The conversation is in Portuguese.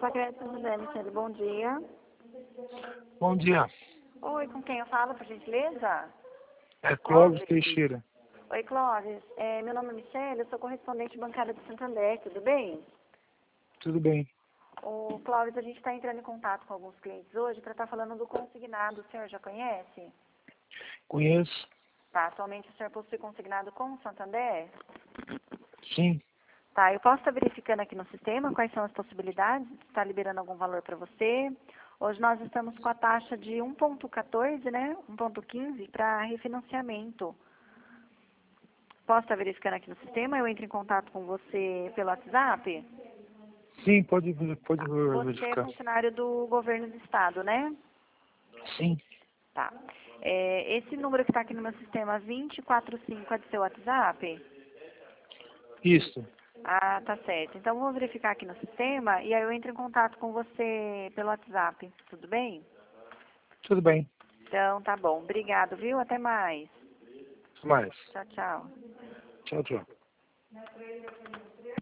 Opa, Crédito José Michele, bom dia. Bom dia. Oi, com quem eu falo, por gentileza? É Clóvis Teixeira. Oi, Clóvis. Meu nome é Michele, eu sou correspondente bancária do Santander, tudo bem? Tudo bem. O Clóvis, a gente está entrando em contato com alguns clientes hoje para estar falando do consignado. O senhor já conhece? Conheço? Tá, atualmente o senhor possui consignado com o Santander? Sim. Tá, eu posso estar verificando aqui no sistema quais são as possibilidades de estar liberando algum valor para você. Hoje nós estamos com a taxa de 1,14, né? 1,15 para refinanciamento. Posso estar verificando aqui no sistema? Eu entro em contato com você pelo WhatsApp? Sim, pode Você é verificar. funcionário do governo do estado, né? Sim. Tá. Esse número que está aqui no meu sistema, 245, é do seu WhatsApp? Isso. Ah, tá certo. Então, vou verificar aqui no sistema e aí eu entro em contato com você pelo WhatsApp. Tudo bem? Tudo bem. Então, tá bom. Obrigado, viu? Até mais. Mais. Tchau, tchau. Tchau, tchau.